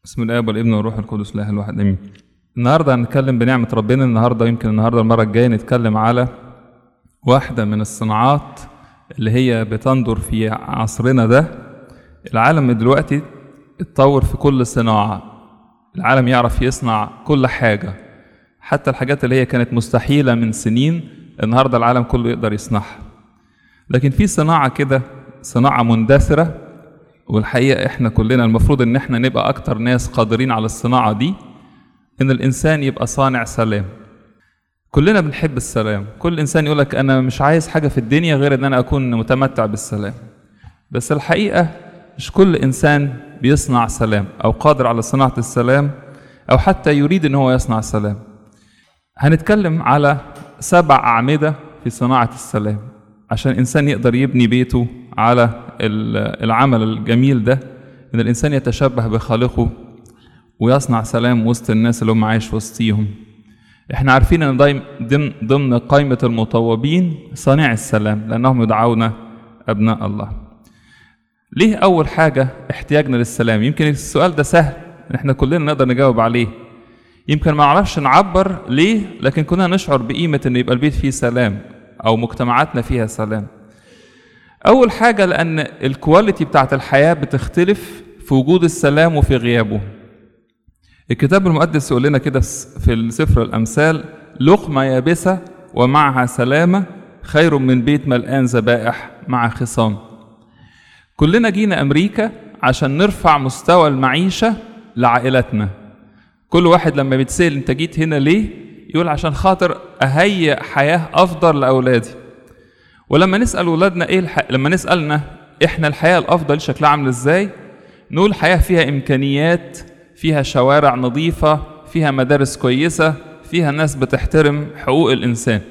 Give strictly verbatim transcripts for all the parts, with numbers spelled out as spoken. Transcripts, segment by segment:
بسم الله والابن والروح القدس الاله الواحد امين. النهارده هنتكلم بنعمه ربنا. النهارده يمكن النهارده المره الجايه نتكلم على واحده من الصناعات اللي هي بتندر في عصرنا ده. العالم دلوقتي اتطور في كل صناعه، العالم يعرف يصنع كل حاجه، حتى الحاجات اللي هي كانت مستحيله من سنين النهارده العالم كله يقدر يصنعها. لكن في صناعه كده، صناعه مندثره، والحقيقة احنا كلنا المفروض ان احنا نبقى اكتر ناس قادرين على الصناعة دي، ان الانسان يبقى صانع سلام. كلنا بنحب السلام، كل انسان يقولك انا مش عايز حاجة في الدنيا غير ان انا اكون متمتع بالسلام. بس الحقيقة مش كل انسان بيصنع سلام او قادر على صناعة السلام او حتى يريد ان هو يصنع سلام. هنتكلم على سبع اعمدة في صناعة السلام عشان الانسان يقدر يبني بيته على العمل الجميل ده، ان الانسان يتشبه بخالقه ويصنع سلام وسط الناس اللي هم عايش وسطيهم. احنا عارفين ان دايما ضمن ضمن قائمة المطوبين صانع السلام، لانهم يدعون ابناء الله. ليه اول حاجة احتياجنا للسلام؟ يمكن السؤال ده سهل احنا كلنا نقدر نجاوب عليه، يمكن ما نعرفش نعبر ليه، لكن كنا نشعر بقيمة ان يبقى البيت فيه سلام او مجتمعاتنا فيها سلام. أول حاجة لأن الكواليتي بتاعت الحياة بتختلف في وجود السلام وفي غيابه. الكتاب المقدس يقول لنا كده في سفر الأمثال: لقمة يابسة ومعها سلامة خير من بيت ملآن ذبائح مع خصام. كلنا جينا أمريكا عشان نرفع مستوى المعيشة لعائلتنا. كل واحد لما بيتسأل أنت جيت هنا ليه؟ يقول عشان خاطر أهيئ حياة أفضل لأولادي. ولما نسأل ولادنا ايه الح... لما نسألنا احنا الحياة الافضل شكلها عامل ازاي، نقول حياة فيها امكانيات، فيها شوارع نظيفة، فيها مدارس كويسة، فيها ناس بتحترم حقوق الانسان.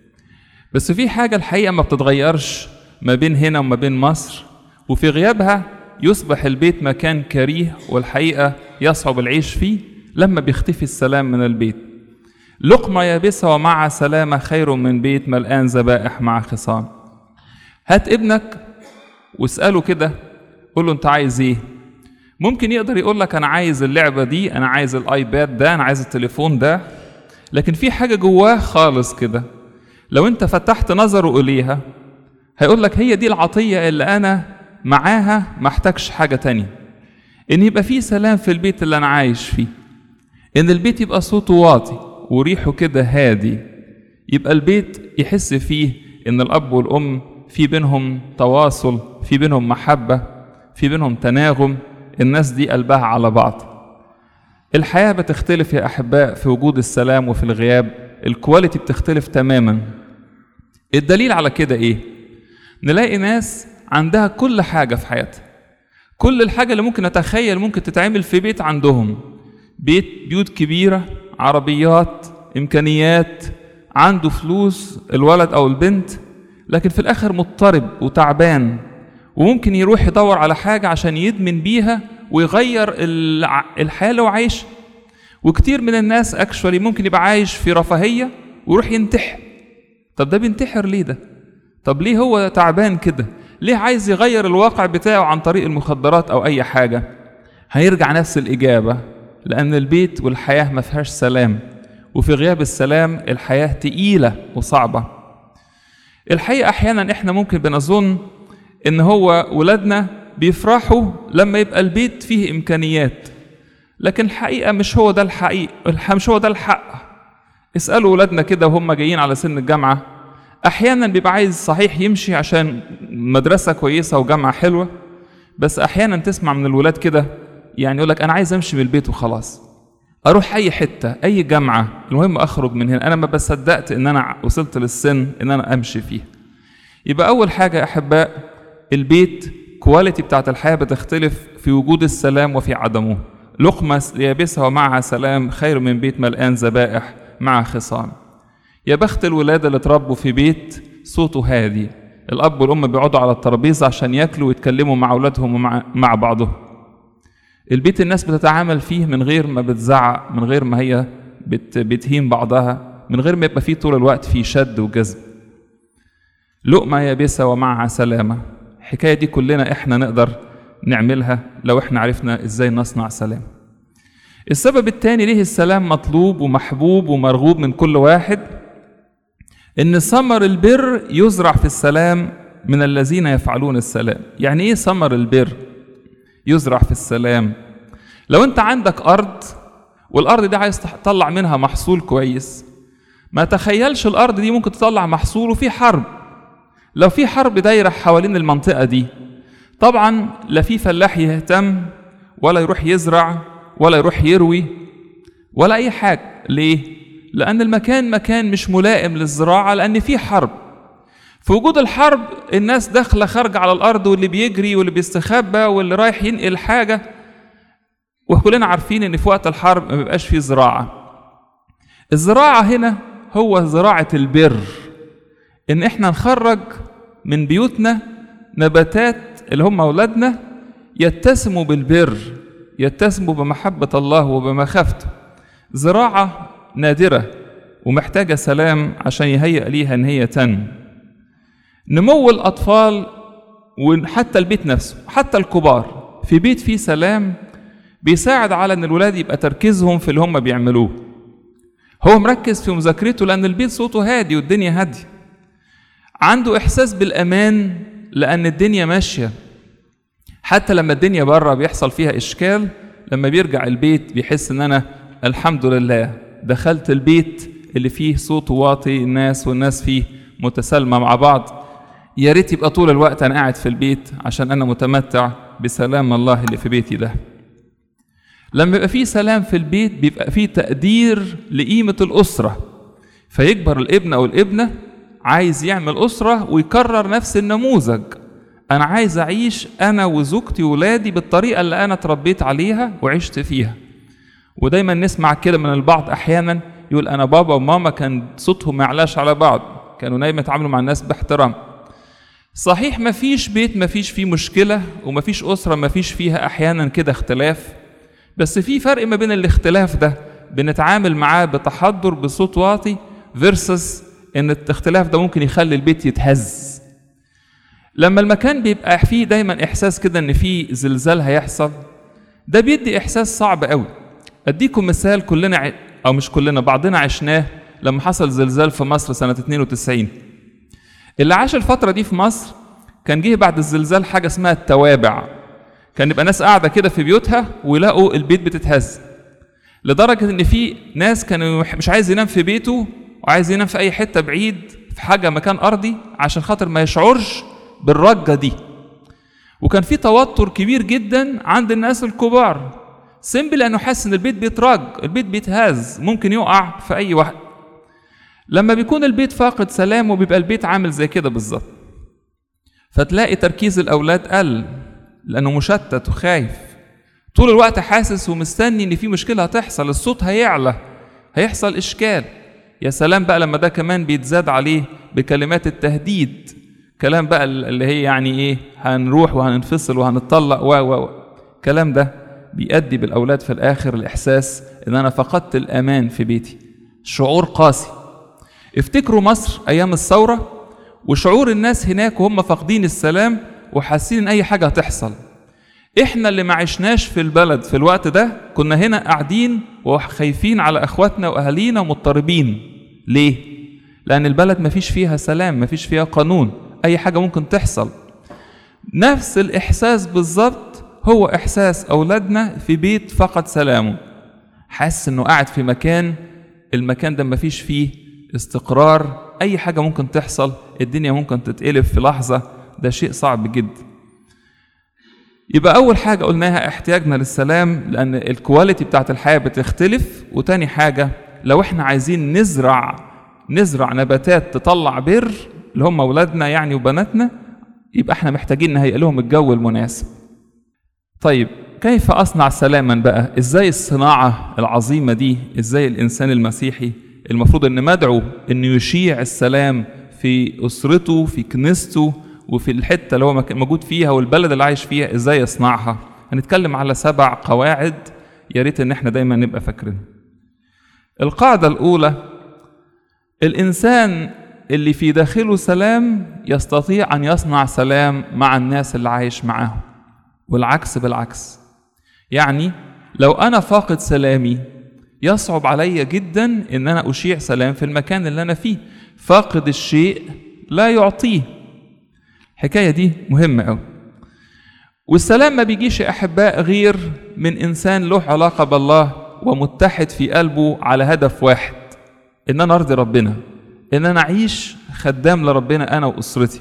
بس في حاجة الحقيقة ما بتتغيرش ما بين هنا وما بين مصر، وفي غيابها يصبح البيت مكان كريه والحقيقة يصعب العيش فيه لما بيختفي السلام من البيت. لقمة يابسة ومع سلامة خير من بيت ملآن ذبائح مع خصام. هات ابنك واسأله كده، قول له انت عايز ايه؟ ممكن يقدر يقول لك انا عايز اللعبة دي، انا عايز الايباد ده، انا عايز التليفون ده، لكن في حاجة جواه خالص كده لو انت فتحت نظره اليها هيقول لك هي دي العطية اللي انا معاها ما احتاجش حاجة تانية. ان يبقى في سلام في البيت اللي انا عايش فيه، ان البيت يبقى صوته واطي وريحه كده هادي، يبقى البيت يحس فيه ان الاب والام في بينهم تواصل، في بينهم محبة، في بينهم تناغم، الناس دي قلبها على بعض. الحياة بتختلف يا احباء في وجود السلام وفي الغياب، الكواليتي بتختلف تماما. الدليل على كده ايه؟ نلاقي ناس عندها كل حاجة في حياتها، كل الحاجة اللي ممكن نتخيل ممكن تتعمل في بيت عندهم، بيت بيوت كبيرة، عربيات، إمكانيات، عنده فلوس الولد أو البنت، لكن في الآخر مضطرب وتعبان، وممكن يروح يدور على حاجة عشان يدمن بيها ويغير الحياة اللي هو عايش. وكتير من الناس اكشولي ممكن يبقى عايش في رفاهية ويروح ينتحر. طب ده بينتحر ليه ده؟ طب ليه هو تعبان كده؟ ليه عايز يغير الواقع بتاعه عن طريق المخدرات أو أي حاجة؟ هيرجع نفس الإجابة، لأن البيت والحياة ما فيهاش سلام، وفي غياب السلام الحياة تقيلة وصعبة. الحقيقة أحيانا إحنا ممكن بنظن إن هو ولادنا بيفرحوا لما يبقى البيت فيه إمكانيات، لكن الحقيقة مش هو ده الحقيقة، مش هو ده الحق. اسألوا ولادنا كده وهم جايين على سن الجامعة، أحيانا بيبقى عايز صحيح يمشي عشان مدرسة كويسة وجامعة حلوة، بس أحيانا تسمع من الولاد كده يعني يقولك أنا عايز أمشي من البيت وخلاص، أروح أي حتة، أي جامعة، المهم أخرج من هنا، أنا ما بصدقت إن أنا وصلت للسن إن أنا أمشي فيه. يبقى أول حاجة يا أحباء، البيت كواليتي بتاعت الحياة بتختلف في وجود السلام وفي عدمه. لقمة يابسة ومعها سلام خير من بيت ملآن ذبائح مع خصام. يا بخت الولاد اللي اتربوا في بيت صوته هادي، الأب والأم بيقعدوا على الترابيزة عشان ياكلوا ويتكلموا مع أولادهم ومع مع بعضهم. البيت الناس بتتعامل فيه من غير ما بتزعق، من غير ما هي بت بتهين بعضها، من غير ما يبقى فيه طول الوقت فيه شد وجذب. لقمة يابسة ومعها سلامة، الحكاية دي كلنا احنا نقدر نعملها لو احنا عرفنا ازاي نصنع سلام. السبب الثاني ليه السلام مطلوب ومحبوب ومرغوب من كل واحد، إن ثمر البر يزرع في السلام من الذين يفعلون السلام. يعني إيه ثمر البر يزرع في السلام؟ لو أنت عندك أرض والأرض دي عايز تطلع منها محصول كويس، ما تخيلش الأرض دي ممكن تطلع محصول وفي حرب. لو في حرب دايرة حوالين المنطقة دي، طبعا لا في فلاح يهتم ولا يروح يزرع ولا يروح يروي ولا أي حاجة. ليه؟ لأن المكان مكان مش ملائم للزراعة، لأن في حرب. في وجود الحرب الناس داخلة خارجة على الأرض، واللي بيجري واللي بيستخبى واللي رايح ينقل حاجة، وكلنا عارفين إن في وقت الحرب ما بيبقاش فيه زراعة. الزراعة هنا هو زراعة البر، إن إحنا نخرج من بيوتنا نباتات اللي هم أولادنا يتسموا بالبر، يتسموا بمحبة الله وبمخافته. زراعة نادرة ومحتاجة سلام عشان يهيئ ليها إن هي تنمو. نمو الأطفال وحتى البيت نفسه، حتى الكبار، في بيت فيه سلام بيساعد على إن الولاد يبقى تركيزهم في اللي هم بيعملوه. هو مركز في مذاكرته لأن البيت صوته هادي والدنيا هادية. عنده إحساس بالأمان لأن الدنيا ماشية. حتى لما الدنيا بره بيحصل فيها إشكال، لما بيرجع البيت بيحس إن أنا الحمد لله دخلت البيت اللي فيه صوت واطي الناس والناس فيه متسالمة مع بعض. يا ريت يبقى طول الوقت أنا قاعد في البيت عشان أنا متمتع بسلام الله اللي في بيتي ده. لما يبقى فيه سلام في البيت بيبقى فيه تقدير لقيمة الأسرة، فيكبر الابن أو الابنة عايز يعمل أسرة ويكرر نفس النموذج. أنا عايز أعيش أنا وزوجتي وولادي بالطريقة اللي أنا اتربيت عليها وعشت فيها. ودايما نسمع كده من البعض أحيانا يقول أنا بابا وماما كان صوتهم ما يعلاش على بعض، كانوا دايما يتعاملوا مع الناس باحترام. صحيح ما فيش بيت ما فيش فيه مشكلة، وما فيش أسرة ما فيش فيها أحيانا كده اختلاف، بس في فرق ما بين الاختلاف ده بنتعامل معاه بتحضر بصوت واطي versus إن الاختلاف ده ممكن يخلي البيت يتهز. لما المكان بيبقى فيه دايما إحساس كده إن فيه زلزال هيحصل، ده بيدي إحساس صعب قوي. أديكم مثال كلنا ع... أو مش كلنا، بعضنا عشناه لما حصل زلزال في مصر سنة اتنين وتسعين. اللي عاش الفترة دي في مصر كان جه بعد الزلزال حاجة اسمها التوابع. كان يبقى ناس قاعدة كده في بيوتها ويلاقوا البيت بتتهز، لدرجة إن في ناس كانوا مش عايز ينام في بيته وعايز ينام في أي حتة بعيد في حاجة مكان أرضي عشان خاطر ما يشعرش بالرجة دي. وكان في توتر كبير جدا عند الناس الكبار، سيمبل لأنه حاسس إن البيت بيترج، البيت بيتهز، ممكن يقع في أي وقت. لما بيكون البيت فاقد سلام وبيبقى البيت عامل زي كده بالظبط، فتلاقي تركيز الأولاد قل لأنه مشتت وخايف، طول الوقت حاسس ومستني إن في مشكلة هتحصل، الصوت هيعلى، هيحصل إشكال. يا سلام بقى لما ده كمان بيتزاد عليه بكلمات التهديد، كلام بقى اللي هي يعني إيه، هنروح وهننفصل وهنطلق و و الكلام ده بيؤدي بالأولاد في الآخر الإحساس إن أنا فقدت الأمان في بيتي، شعور قاسي. افتكروا مصر أيام الثورة وشعور الناس هناك وهم فاقدين السلام وحاسين إن أي حاجة هتحصل. إحنا اللي ما عشناش في البلد في الوقت ده كنا هنا قاعدين وخايفين على أخواتنا وأهالينا ومضطربين. ليه؟ لأن البلد ما فيش فيها سلام، ما فيش فيها قانون، أي حاجة ممكن تحصل. نفس الإحساس بالظبط هو إحساس أولادنا في بيت فقد سلامه، حاسس إنه قاعد في مكان، المكان ده ما فيش فيه استقرار، أي حاجة ممكن تحصل، الدنيا ممكن تتقلب في لحظة، ده شيء صعب جدا. يبقى أول حاجة قلناها احتياجنا للسلام لأن الكواليتي بتاعت الحياة بتختلف. وتاني حاجة لو احنا عايزين نزرع نزرع نباتات تطلع بر اللي هم أولادنا يعني وبناتنا، يبقى احنا محتاجين نهيئ لهم الجو المناسب. طيب كيف أصنع سلاما بقى؟ إزاي الصناعة العظيمة دي؟ إزاي الإنسان المسيحي المفروض أن مدعو أنه يشيع السلام في أسرته في كنيسته وفي الحتة اللي هو موجود فيها والبلد اللي عايش فيها، إزاي يصنعها؟ هنتكلم على سبع قواعد يا ريت أن احنا دايما نبقى فاكرين. القاعدة الأولى، الإنسان اللي في داخله سلام يستطيع أن يصنع سلام مع الناس اللي عايش معاهم، والعكس بالعكس. يعني لو أنا فاقد سلامي يصعب علي جدا إن أنا أشيع سلام في المكان اللي أنا فيه. فاقد الشيء لا يعطيه. الحكاية دي مهمة أوي. والسلام ما بيجيش يا أحباء غير من إنسان له علاقة بالله ومتحد في قلبه على هدف واحد، إن أنا أرضي ربنا، إن أنا أعيش خدام لربنا أنا وأسرتي.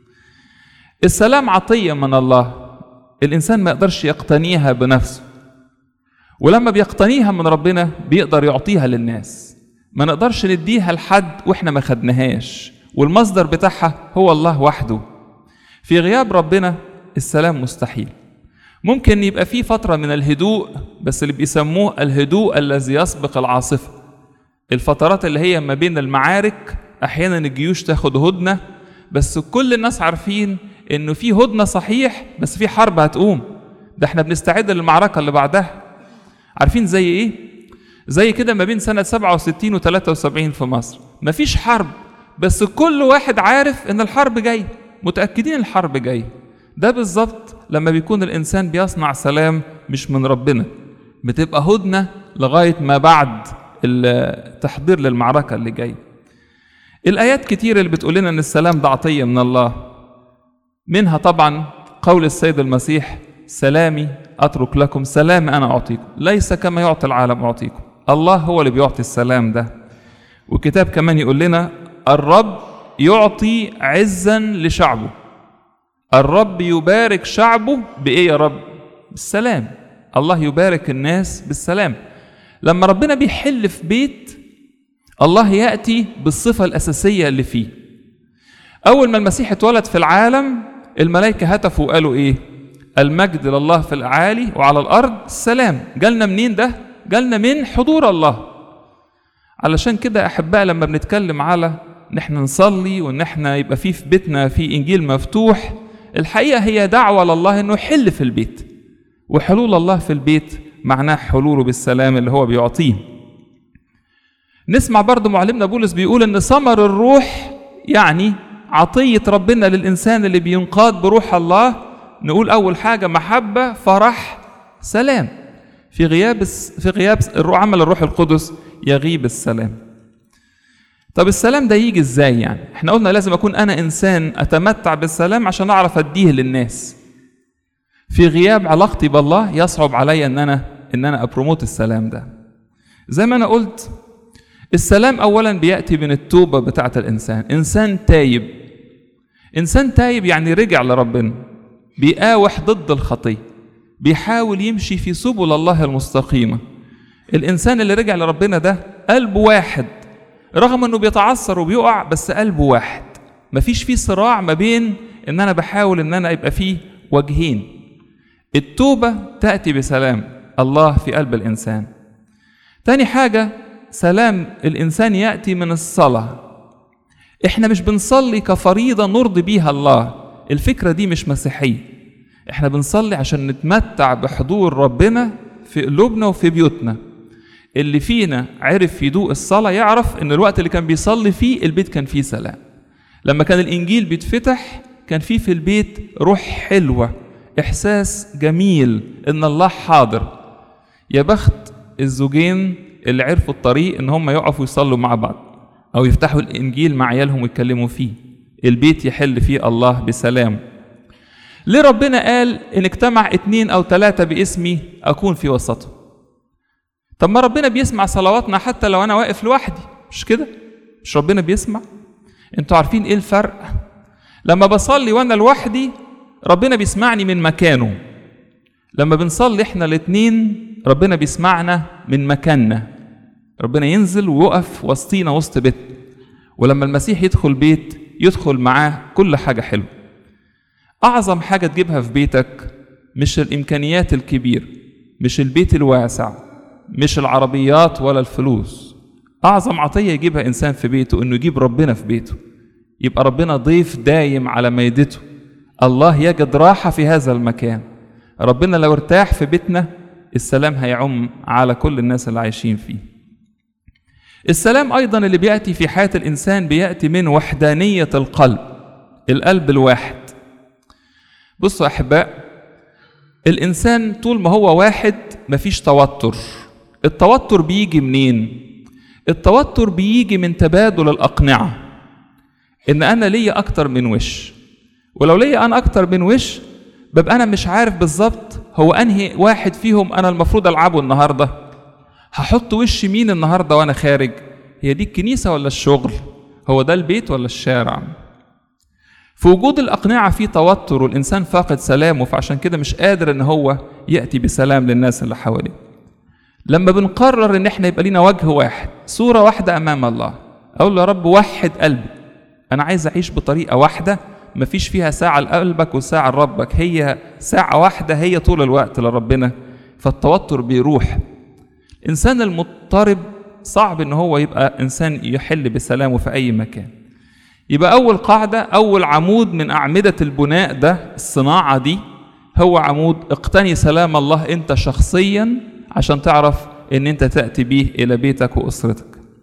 السلام عطية من الله، الإنسان ما يقدرش يقتنيها بنفسه، ولما بيقتنيها من ربنا بيقدر يعطيها للناس. ما نقدرش نديها لحد وإحنا ما خدناهاش، والمصدر بتاعها هو الله وحده. في غياب ربنا السلام مستحيل. ممكن يبقى فيه فترة من الهدوء، بس اللي بيسموه الهدوء الذي يسبق العاصفة. الفترات اللي هي ما بين المعارك، أحيانا الجيوش تاخد هدنة، بس كل الناس عارفين إنه في هدنة صحيح، بس في حرب هتقوم. ده احنا بنستعد للمعركة اللي بعدها. عارفين زي إيه؟ زي كده ما بين سنة سبعة وستين و ثلاثة وسبعين في مصر، مفيش حرب، بس كل واحد عارف إن الحرب جاي، متأكدين الحرب جاي. ده بالظبط لما بيكون الإنسان بيصنع سلام مش من ربنا، بتبقى هدنة لغاية ما بعد التحضير للمعركة اللي جاي. الآيات كتير اللي بتقول لنا إن السلام ده عطية من الله، منها طبعا قول السيد المسيح: سلامي أترك لكم، سلام أنا أعطيكم، ليس كما يعطي العالم أعطيكم. الله هو اللي بيعطي السلام ده. والكتاب كمان يقول لنا: الرب يعطي عزا لشعبه. الرب يبارك شعبه بإيه يا رب؟ بالسلام. الله يبارك الناس بالسلام. لما ربنا بيحل في بيت، الله يأتي بالصفة الأساسية اللي فيه. أول ما المسيح اتولد في العالم، الملائكة هتفوا وقالوا إيه؟ المجد لله في الأعالي وعلى الأرض السلام. جالنا منين ده؟ جالنا من حضور الله. علشان كده أحباء لما بنتكلم على إن احنا نصلي وإن احنا يبقى فيه في بيتنا في إنجيل مفتوح، الحقيقة هي دعوة لله إنه يحل في البيت. وحلول الله في البيت معناه حلوله بالسلام اللي هو بيعطيه. نسمع برضو معلمنا بولس بيقول إن ثمر الروح يعني عطية ربنا للإنسان اللي بينقاد بروح الله. نقول أول حاجة محبة، فرح، سلام. في غياب في غياب عمل الروح القدس يغيب السلام. طب السلام ده يجي ازاي يعني؟ احنا قلنا لازم اكون انا انسان اتمتع بالسلام عشان اعرف اديه للناس. في غياب علاقتي بالله يصعب عليا ان انا ان انا ابروموت السلام ده. زي ما انا قلت، السلام اولا بياتي من التوبه بتاعه الانسان. انسان تايب، انسان تايب يعني رجع لربنا، بيقاوح ضد الخطيه، بيحاول يمشي في سبل الله المستقيمه. الانسان اللي رجع لربنا ده قلبه واحد، رغم انه بيتعثر وبيقع، بس قلبه واحد. مفيش فيه صراع ما بين ان انا بحاول ان انا يبقى فيه وجهين. التوبة تأتي بسلام الله في قلب الانسان. تاني حاجة، سلام الانسان يأتي من الصلاة. احنا مش بنصلي كفريضة نرضي بيها الله، الفكرة دي مش مسيحية. احنا بنصلي عشان نتمتع بحضور ربنا في قلوبنا وفي بيوتنا. اللي فينا عرف يدوق الصلاة يعرف ان الوقت اللي كان بيصلي فيه البيت كان فيه سلام. لما كان الانجيل بيتفتح كان فيه في البيت روح حلوة، احساس جميل ان الله حاضر. يا بخت الزوجين اللي عرفوا الطريق ان هم يقفوا يصلوا مع بعض او يفتحوا الانجيل مع عيالهم ويتكلموا فيه، البيت يحل فيه الله بسلام. ليه ربنا قال ان اجتمع اتنين او ثلاثة باسمي اكون في وسطهم؟ طب ما ربنا بيسمع صلواتنا حتى لو انا واقف لوحدي، مش كده؟ مش ربنا بيسمع؟ انتوا عارفين ايه الفرق؟ لما بصلي وانا لوحدي ربنا بيسمعني من مكانه. لما بنصلي احنا الاتنين ربنا بيسمعنا من مكاننا. ربنا ينزل ويقف وسطينا وسط بيت. ولما المسيح يدخل بيت يدخل معاه كل حاجة حلوة. اعظم حاجة تجيبها في بيتك مش الامكانيات الكبيرة، مش البيت الواسع، مش العربيات ولا الفلوس. أعظم عطية يجيبها إنسان في بيته إنه يجيب ربنا في بيته، يبقى ربنا ضيف دايم على مائدته. الله يجد راحة في هذا المكان. ربنا لو ارتاح في بيتنا السلام هيعم على كل الناس اللي عايشين فيه. السلام أيضا اللي بيأتي في حياة الإنسان بيأتي من وحدانية القلب، القلب الواحد. بصوا أحباء، الإنسان طول ما هو واحد مفيش توتر. التوتر بيجي منين؟ التوتر بيجي من تبادل الأقنعة، إن أنا ليا أكتر من وش، ولو ليا أنا أكتر من وش ببقى أنا مش عارف بالظبط هو أنهي واحد فيهم أنا المفروض ألعبه النهاردة. هحط وش مين النهاردة وأنا خارج؟ هي دي الكنيسة ولا الشغل؟ هو ده البيت ولا الشارع؟ في وجود الأقنعة في توتر والإنسان فاقد سلامه، فعشان كده مش قادر إن هو يأتي بسلام للناس اللي حواليه. لما بنقرر إن إحنا يبقى لينا وجه واحد، صورة واحدة أمام الله، أقول له يا رب وحد قلبي، أنا عايز أعيش بطريقة واحدة مفيش فيها ساعة لقلبك وساعة لربك، هي ساعة واحدة هي طول الوقت لربنا، فالتوتر بيروح. الإنسان المضطرب صعب إن هو يبقى إنسان يحل بسلامه في أي مكان. يبقى أول قاعدة، أول عمود من أعمدة البناء ده، الصناعة دي، هو عمود اقتني سلام الله أنت شخصيا عشان تعرف إن أنت تأتي به إلى بيتك وأسرتك.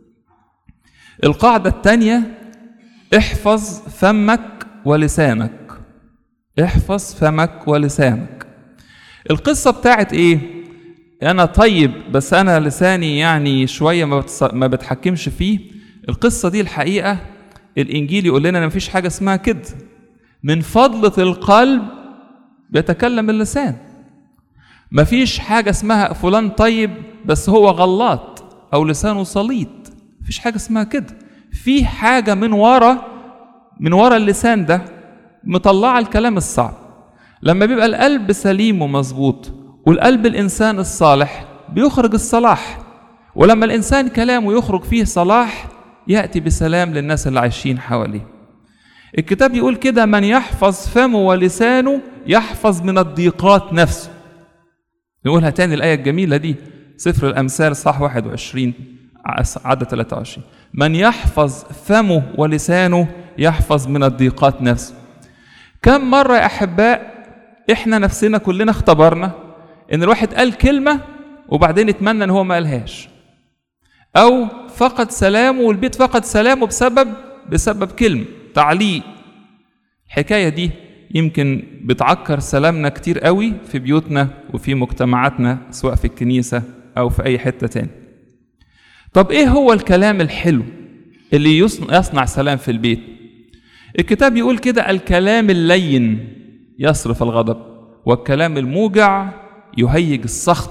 القاعدة الثانية، احفظ فمك ولسانك. احفظ فمك ولسانك. القصة بتاعت إيه؟ أنا طيب بس أنا لساني يعني شوية ما بتحكمش فيه. القصة دي الحقيقة الإنجيل يقول لنا إن مفيش حاجة اسمها كده. من فضلة القلب بيتكلم اللسان. مفيش حاجة اسمها فلان طيب بس هو غلط أو لسانه صليط. مفيش حاجة اسمها كده. في حاجة من ورا من ورا اللسان ده مطلعة الكلام الصعب. لما بيبقى القلب سليم ومظبوط، والقلب الإنسان الصالح بيخرج الصلاح، ولما الإنسان كلامه يخرج فيه صلاح يأتي بسلام للناس اللي عايشين حواليه. الكتاب يقول كده: من يحفظ فمه ولسانه يحفظ من الضيقات نفسه. نقولها تاني الآية الجميلة دي، سفر الأمثال صح واحد وعشرين عدد ثلاثة وعشرين. من يحفظ فمه ولسانه يحفظ من الضيقات نفسه. كم مرة يا أحباء إحنا نفسنا كلنا اختبرنا إن الواحد قال كلمة وبعدين اتمنى إن هو ما قالهاش، أو فقد سلامه والبيت فقد سلامه بسبب بسبب كلمة، تعليق. الحكاية دي يمكن بتعكر سلامنا كتير قوي في بيوتنا وفي مجتمعاتنا، سواء في الكنيسة أو في أي حتة تاني. طب إيه هو الكلام الحلو اللي يصنع سلام في البيت؟ الكتاب يقول كده: الكلام اللين يصرف الغضب، والكلام الموجع يهيج السخط.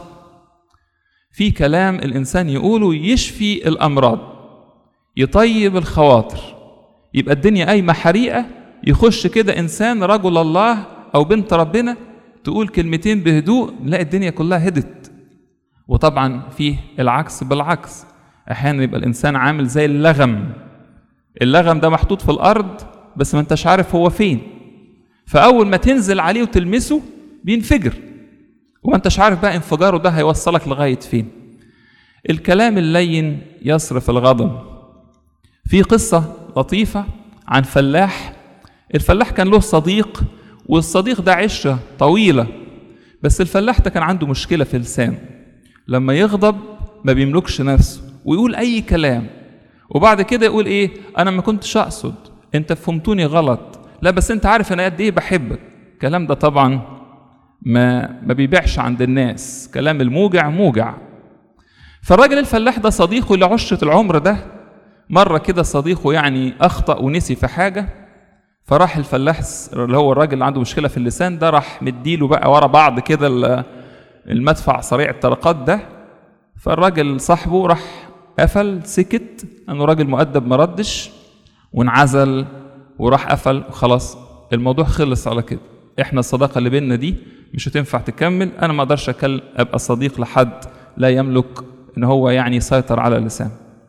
في كلام الإنسان يقوله يشفي الأمراض، يطيب الخواطر. يبقى الدنيا قايمة حريقة، يخش كده إنسان رجل الله أو بنت ربنا تقول كلمتين بهدوء، نلاقي الدنيا كلها هدت. وطبعا فيه العكس بالعكس، أحيانا يبقى الإنسان عامل زي اللغم. اللغم ده محطوط في الأرض بس ما انتش عارف هو فين، فأول ما تنزل عليه وتلمسه بينفجر، وما انتش عارف بقى انفجاره ده هيوصلك لغاية فين. الكلام اللين يصرف الغضب. في قصة لطيفة عن فلاح. الفلاح كان له صديق، والصديق ده عشرة طويلة، بس الفلاح ده كان عنده مشكلة في لسانه. لما يغضب ما بيملكش نفسه ويقول أي كلام، وبعد كده يقول إيه: أنا ما كنتش أقصد، أنت فهمتوني غلط، لا بس أنت عارف أنا قد إيه بحبك. الكلام ده طبعا ما ما بيبيعش عند الناس، كلام الموجع موجع. فالراجل الفلاح ده صديقه اللي عشرة العمر ده، مرة كده صديقه يعني أخطأ ونسي في حاجة، فراح الفلاح اللي هو الراجل اللي عنده مشكلة في اللسان ده راح مديله بقى ورا بعض كده المدفع سريع الطرقات ده. فالراجل صاحبه راح قفل، سكت، انه راجل مؤدب ما ردش، وانعزل وراح قفل، وخلاص الموضوع خلص على كده. احنا الصداقة اللي بيننا دي مش هتنفع تكمل، انا ما اقدرش ابقى صديق لحد لا يملك ان هو يعني يسيطر على اللسان.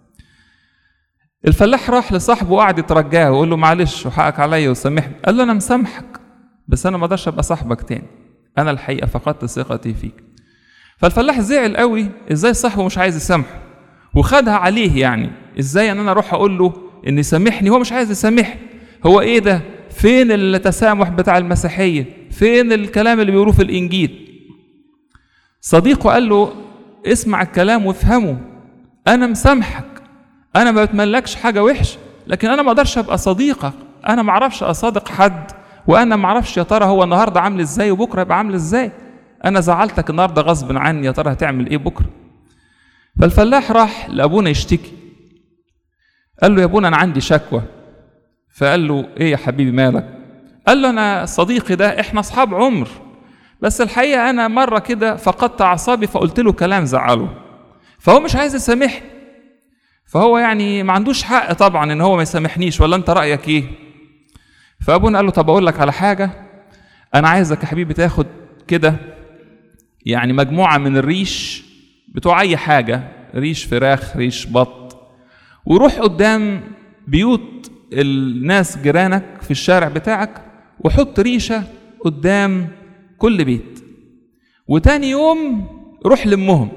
الفلاح راح لصاحبه وقعد يترجاه ويقول له: معلش وحقك عليا وسامحني. قال له: انا مسامحك بس انا ما اقدرش ابقى صاحبك تاني، انا الحقيقة فقدت ثقتي فيك. فالفلاح زعل قوي، ازاي صاحبه مش عايز يسامحه، وخدها عليه، يعني ازاي ان انا اروح اقول له ان يسامحني هو مش عايز يسامحني؟ هو ايه ده؟ فين التسامح بتاع المسيحية؟ فين الكلام اللي بيقولوه في الانجيل؟ صديقه قال له: اسمع الكلام وافهمه، انا مسامحك، انا ما بتملكش حاجة وحشة، لكن انا ما اقدرش ابقى صديقك، انا ما اعرفش اصادق حد، وانا ما اعرفش يا ترى هو النهارده عامل ازاي وبكره يبقى عامل ازاي. أنا زعلتك النهاردة غصب عني، يا ترى هتعمل إيه بكرة؟ فالفلاح راح لأبونا يشتكي، قال له يا أبونا أنا عندي شكوى. فقال له إيه يا حبيبي مالك؟ قال له أنا صديقي ده إحنا أصحاب عمر، بس الحقيقة أنا مرة كده فقدت أعصابي فقلت له كلام زعله، فهو مش عايز يسامحني، فهو يعني ما عندوش حق طبعا إن هو ما يسامحنيش، ولا أنت رأيك إيه؟ فأبونا قال له طب أقول لك على حاجة، أنا عايزك يا حبيبي تاخد كده يعني مجموعة من الريش بتوع أي حاجة، ريش فراخ ريش بط، وروح قدام بيوت الناس جيرانك في الشارع بتاعك وحط ريشة قدام كل بيت، وتاني يوم روح لمهم.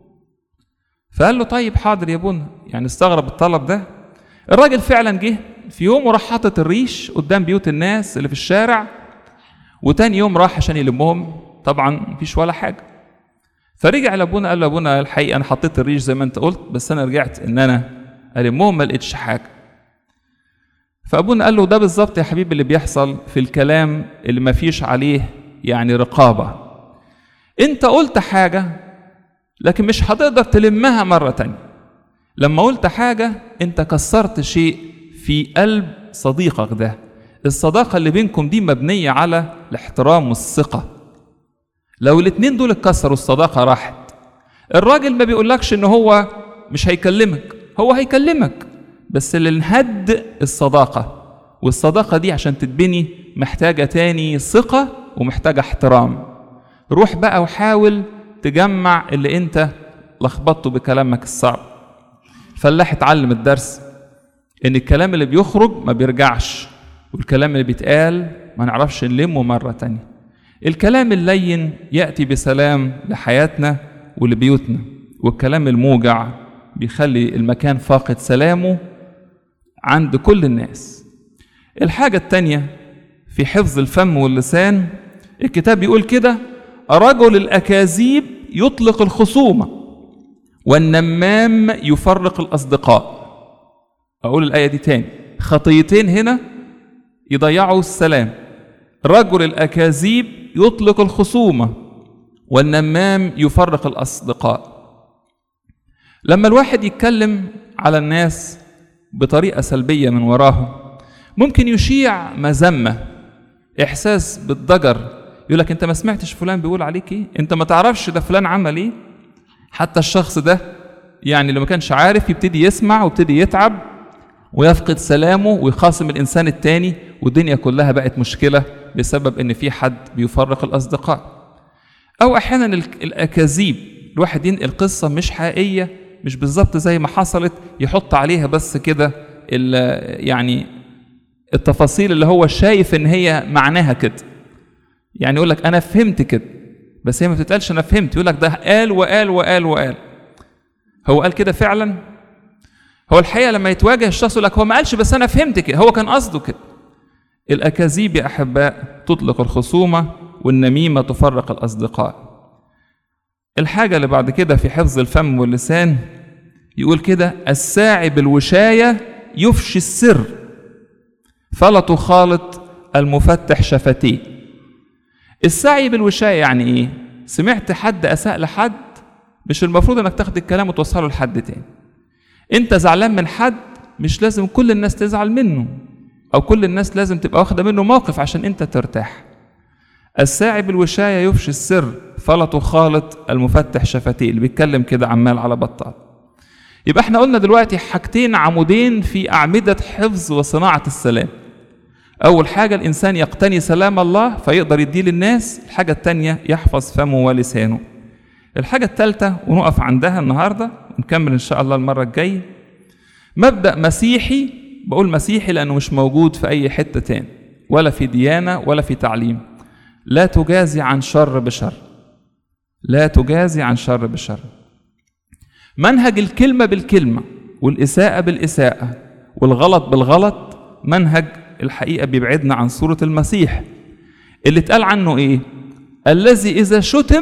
فقال له طيب حاضر يا ابونا، يعني استغرب الطلب ده. الراجل فعلا جه في يوم وراح حاطط الريش قدام بيوت الناس اللي في الشارع، وتاني يوم راح عشان يلمهم، طبعا مفيش ولا حاجة. فرجع لابونا قال له ابونا الحقيقة انا حطيت الريش زي ما انت قلت، بس انا رجعت ان انا المهم ما لقيتش حاجة. فابونا قال له ده بالظبط يا حبيبي اللي بيحصل في الكلام اللي ما فيش عليه يعني رقابة. انت قلت حاجة لكن مش هتقدر تلمها مرة تانية. لما قلت حاجة انت كسرت شيء في قلب صديقك ده. الصداقة اللي بينكم دي مبنية على الاحترام والثقة. لو الاتنين دول اتكسروا الصداقة راحت. الراجل ما بيقولكش ان هو مش هيكلمك، هو هيكلمك، بس اللي انهد الصداقة، والصداقة دي عشان تتبني محتاجة تاني ثقة ومحتاجة احترام. روح بقى وحاول تجمع اللي انت لخبطته بكلامك الصعب. الفلاح اتعلم الدرس ان الكلام اللي بيخرج ما بيرجعش، والكلام اللي بيتقال ما نعرفش نلمه مرة تانية. الكلام اللين يأتي بسلام لحياتنا ولبيوتنا، والكلام الموجع بيخلي المكان فاقد سلامه عند كل الناس. الحاجة التانية في حفظ الفم واللسان، الكتاب بيقول كده: رجل الأكاذيب يطلق الخصومة، والنمام يفرق الأصدقاء. أقول الآية دي تاني، خطيتين هنا يضيعوا السلام. رجل الأكاذيب يطلق الخصومة، والنمام يفرق الأصدقاء. لما الواحد يتكلم على الناس بطريقة سلبية من وراهم ممكن يشيع مذمة، إحساس بالضجر. يقول لك أنت ما سمعتش فلان بيقول عليك إيه؟ أنت ما تعرفش ده فلان عمل إيه؟ حتى الشخص ده يعني اللي ما كانش عارف يبتدي يسمع ويبتدي يتعب ويفقد سلامه ويخاصم الإنسان التاني، والدنيا كلها بقت مشكلة بسبب إن في حد بيفرق الأصدقاء. أو أحيانا الأكاذيب، الواحد ينقل قصة مش حقيقية، مش بالظبط زي ما حصلت، يحط عليها بس كده يعني التفاصيل اللي هو شايف إن هي معناها كده. يعني يقول لك أنا فهمت كده، بس هي ما بتتقالش أنا فهمت. يقول لك ده قال وقال وقال وقال. هو قال كده فعلا؟ هو الحقيقة لما يتواجه الشخص يقول لك هو ما قالش بس أنا فهمت كده، هو كان قصده كده. الأكاذيب يا أحباء تطلق الخصومة، والنميمة تفرق الأصدقاء. الحاجة اللي بعد كده في حفظ الفم واللسان يقول كده: الساعي بالوشاية يفشي السر، فلا تخالط المفتح شفتيه. السعي بالوشاية يعني ايه؟ سمعت حد أساء لحد، مش المفروض انك تاخد الكلام وتوصله لحد تاني. انت زعلان من حد، مش لازم كل الناس تزعل منه، او كل الناس لازم تبقى واخده منه موقف عشان انت ترتاح. الساعي بالوشاية يفشي السر، فلا تخالط المفتح شفتيه. اللي بيتكلم كده عمال على بطال. يبقى احنا قلنا دلوقتي حاجتين عمودين في أعمدة حفظ وصناعة السلام. أول حاجة الإنسان يقتني سلام الله فيقدر يديه للناس. الحاجة التانية يحفظ فمه ولسانه. الحاجة التالتة ونقف عندها النهاردة ونكمل إن شاء الله المرة الجاية، مبدأ مسيحي. بقول مسيحي لأنه مش موجود في أي حتة تاني، ولا في ديانة ولا في تعليم. لا تجازي عن شر بشر، لا تجازي عن شر بشر. منهج الكلمة بالكلمة، والإساءة بالإساءة، والغلط بالغلط، منهج الحقيقة بيبعدنا عن صورة المسيح اللي اتقال عنه إيه؟ الذي إذا شتم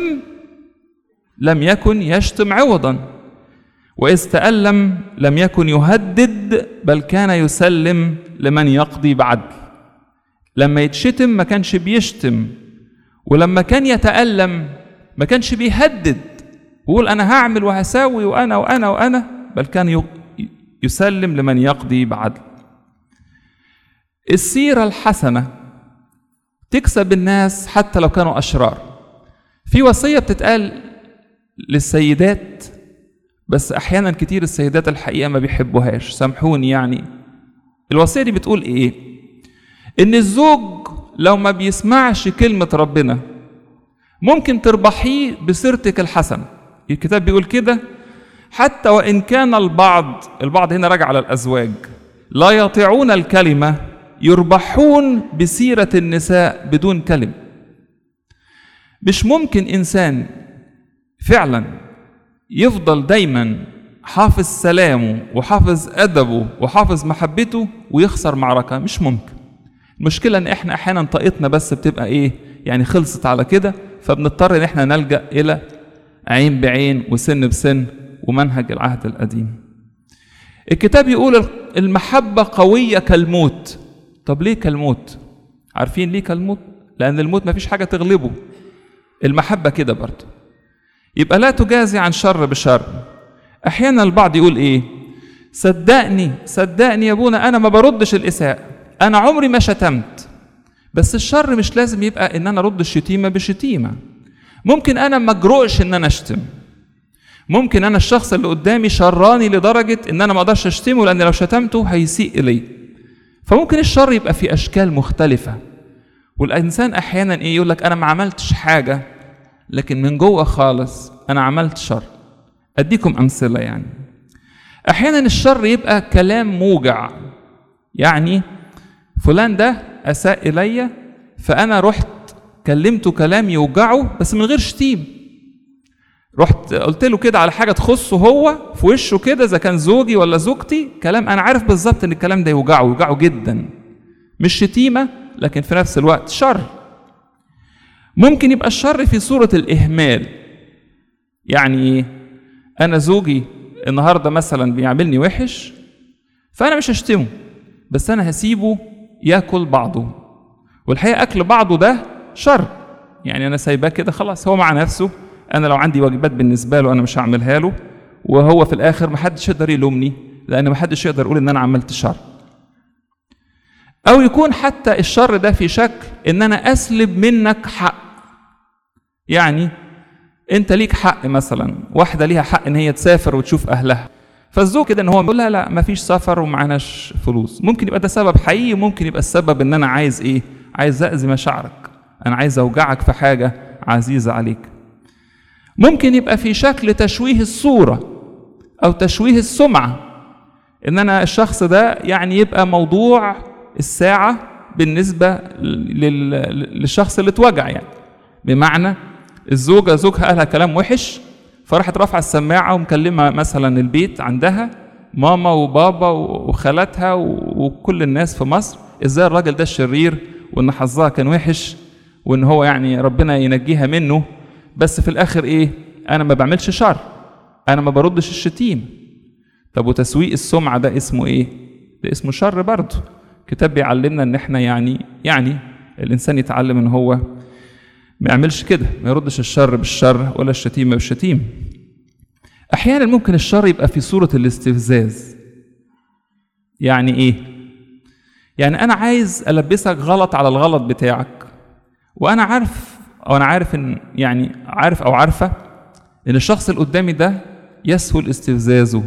لم يكن يشتم عوضا، وإذ تألم لم يكن يهدد، بل كان يسلم لمن يقضي بعدل. لما يتشتم ما كانش بيشتم، ولما كان يتألم ما كانش بيهدد ويقول أنا هعمل وهساوي وأنا وأنا وأنا، بل كان يسلم لمن يقضي بعدل. السيرة الحسنة تكسب الناس حتى لو كانوا أشرار. في وصية بتتقال للسيدات، بس أحيانا كتير السيدات الحقيقة ما بيحبوهاش، سامحوني يعني. الوصية دي بتقول إيه؟ إن الزوج لو ما بيسمعش كلمة ربنا ممكن تربحيه بسيرتك الحسنة. الكتاب بيقول كده، حتى وإن كان البعض البعض هنا راجع على الأزواج لا يطيعون الكلمة يربحون بسيرة النساء بدون كلمة. مش ممكن إنسان فعلا يفضل دايما حافظ سلامه وحافظ أدبه وحافظ محبته ويخسر معركة، مش ممكن. المشكلة إن إحنا أحيانا طاقتنا بس بتبقى إيه؟ يعني خلصت على كده، فبنضطر إن إحنا نلجأ إلى عين بعين وسن بسن ومنهج العهد القديم. الكتاب يقول المحبة قوية كالموت. طب ليه كالموت؟ عارفين ليه كالموت؟ لأن الموت ما فيش حاجة تغلبه. المحبة كده برضه. يبقى لا تجازي عن شر بشر. أحيانا البعض يقول إيه؟ صدقني صدقني يا ابونا أنا ما بردش الإساءة، أنا عمري ما شتمت. بس الشر مش لازم يبقى إن أنا أرد الشتيمة بشتيمة. ممكن أنا ما أجرؤش إن أنا أشتم. ممكن أنا الشخص اللي قدامي شراني لدرجة إن أنا ما أقدرش أشتمه، لأن لو شتمته هيسيء إلي. فممكن الشر يبقى في أشكال مختلفة. والإنسان أحيانا إيه يقول لك أنا ما عملتش حاجة، لكن من جوه خالص أنا عملت شر. أديكم أمثلة. يعني أحيانا الشر يبقى كلام موجع، يعني فلان ده أساء إلي فأنا رحت كلمته كلام يوجعه بس من غير شتيم. رحت قلت له كده على حاجة تخصه هو في وشه كده، إذا كان زوجي ولا زوجتي، كلام أنا عارف بالظبط إن الكلام ده يوجعه يوجعه جدا، مش شتيمة لكن في نفس الوقت شر. ممكن يبقى الشر في صورة الإهمال. يعني إيه؟ أنا زوجي النهاردة مثلا بيعملني وحش، فأنا مش هشتمه، بس أنا هسيبه يأكل بعضه. والحقيقة أكل بعضه ده شر، يعني أنا سايباه كده خلاص هو مع نفسه. أنا لو عندي واجبات بالنسبة له أنا مش هعملها له، وهو في الآخر محدش يقدر يلومني، لأن محدش يقدر يقول إن أنا عملت شر. أو يكون حتى الشر ده في شكل إن أنا أسلب منك حق. يعني أنت ليك حق، مثلا واحدة ليها حق إن هي تسافر وتشوف أهلها، فالزوج كده إن هو يقول لها لا مفيش سفر ومعناش فلوس. ممكن يبقى ده سبب حقيقي، ممكن يبقى السبب إن أنا عايز إيه؟ عايز أأذي مشاعرك، أنا عايز أوجعك في حاجة عزيزة عليك. ممكن يبقى في شكل تشويه الصورة أو تشويه السمعة، إن أنا الشخص ده يعني يبقى موضوع الساعة بالنسبة للشخص اللي اتوجع. يعني بمعنى الزوجة زوجها قالها كلام وحش، فراحت رافعة السماعة ومكلمة مثلا البيت عندها ماما وبابا وخالاتها وكل الناس في مصر ازاي الراجل ده الشرير، وان حظها كان وحش، وان هو يعني ربنا ينجيها منه. بس في الاخر ايه؟ انا ما بعملش شر، انا ما بردش الشتيمة. طب وتسويق السمعة ده اسمه ايه؟ ده اسمه شر برضه. الكتاب بيعلمنا ان احنا يعني يعني الانسان يتعلم ان هو ما يعملش كده، ما يردش الشر بالشر ولا الشتيمة بالشتيمة. احيانا ممكن الشر يبقى في صورة الاستفزاز. يعني ايه؟ يعني انا عايز البسك غلط على الغلط بتاعك، وانا عارف او انا عارف ان يعني عارف او عارفة ان الشخص اللي قدامي ده يسهل استفزازه،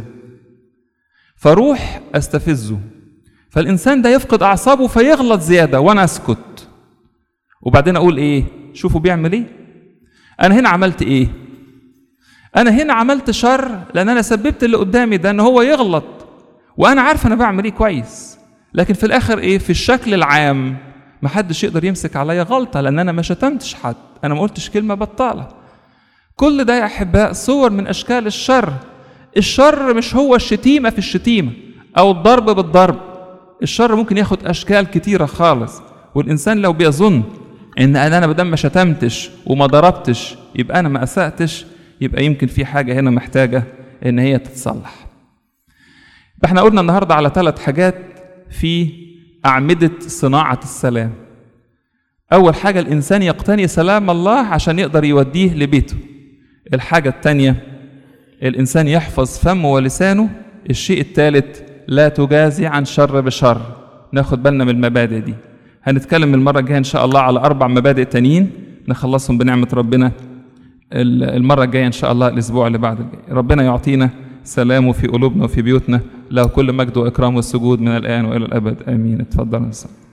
فاروح استفزه، فالانسان ده يفقد اعصابه فيغلط زيادة وانا اسكت، وبعدين اقول ايه؟ شوفوا بيعمل ايه؟ انا هنا عملت ايه؟ انا هنا عملت شر، لان انا سببت اللي قدامي ده ان هو يغلط، وانا عارف انا بعمل ايه كويس، لكن في الاخر ايه؟ في الشكل العام محدش يقدر يمسك عليا غلطة، لان انا ما شتمتش حد، انا ما قلتش كلمة بطالة. كل ده يا احباء صور من اشكال الشر. الشر مش هو الشتيمة في الشتيمة او الضرب بالضرب. الشر ممكن ياخد اشكال كتيرة خالص، والانسان لو بيظن ان انا بدل ما شتمتش وما ضربتش يبقى انا ما اسأتش، يبقى يمكن في حاجة هنا محتاجة ان هي تتصلح. احنا قلنا النهاردة على ثلاث حاجات في أعمدة صناعة السلام. أول حاجة الإنسان يقتني سلام الله عشان يقدر يوديه لبيته. الحاجة التانية الإنسان يحفظ فمه ولسانه. الشيء الثالث لا تجازي عن شر بشر. ناخد بالنا من المبادئ دي. هنتكلم المرة الجاية إن شاء الله على أربع مبادئ تانيين نخلصهم بنعمة ربنا المرة الجاية إن شاء الله، الأسبوع اللي بعد الجاي. ربنا يعطينا سلامه في قلوبنا وفي بيوتنا، له كل مجد وإكرام والسجود من الآن وإلى الأبد، آمين. اتفضل.